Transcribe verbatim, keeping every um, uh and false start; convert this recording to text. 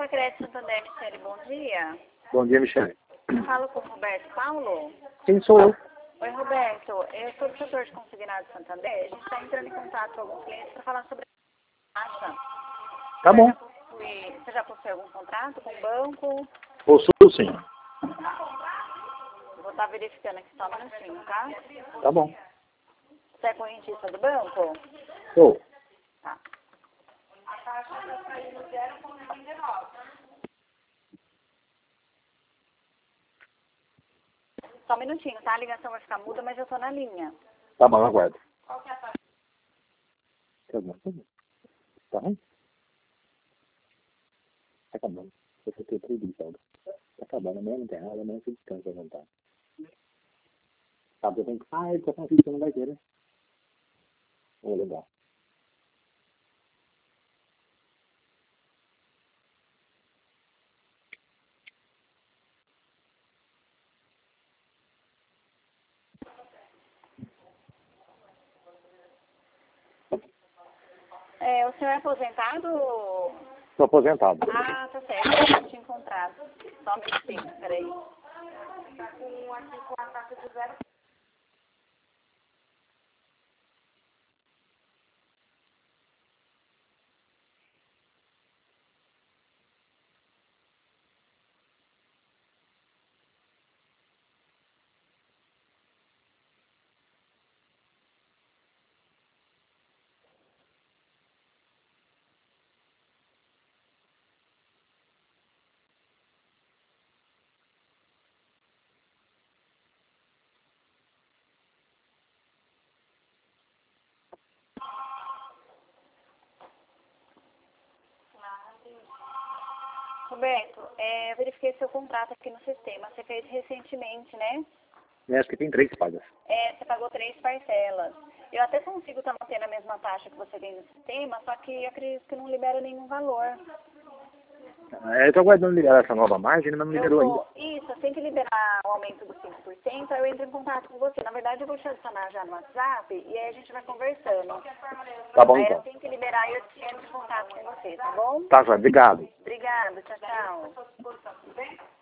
Crédito Santander, Michele, bom dia. Bom dia, Michele. Eu falo com o Roberto Paulo. Sim, sou eu. Oi, Roberto. Eu sou do setor de consignado de Santander. A gente está entrando em contato com alguns clientes para falar sobre a taxa. Tá bom. Possui, você já possui algum contrato com o banco? Possuo, sim. Vou estar verificando aqui só um minutinho, tá? Tá bom. Você é correntista do banco? Sou. Tá. A taxa vai sair no zero vírgula noventa e nove. Só um minutinho, tá? A ligação vai ficar muda, mas eu tô na linha. Tá bom, aguardo. Qual que é a taxa? Tá bom, tá bom. Tá ruim? Tá acabando. Eu vou ter preguiça, Aldo. Tá acabando, amanhã não tem nada, amanhã você descansa à vontade. Tá, eu tenho que... Ah, ele tá com você não vai ter, né? Oh, legal. É, o senhor é aposentado? Sou aposentado. Ah, tá certo. Eu não tinha encontrado. Só um minutinho, peraí. Tá com aqui com a taxa de zero. Roberto, é, eu verifiquei seu contrato aqui no sistema. Você fez recentemente, né? Eu acho que tem três pagas. É, você pagou três parcelas. Eu até consigo estar mantendo a mesma taxa que você tem no sistema, só que eu acredito que não libera nenhum valor. É, eu tô aguardando liberar essa nova margem, mas não Eu liberou ainda. vou, isso, assim que liberar o aumento dos cinco por cento, aí eu entro em contato com você. Na verdade, eu vou te adicionar já no WhatsApp e aí a gente vai conversando. Tá bom, Aí então. assim que liberar, eu entro em contato com você, tá bom? Tá, João. Obrigado. Obrigada, tchau, tchau.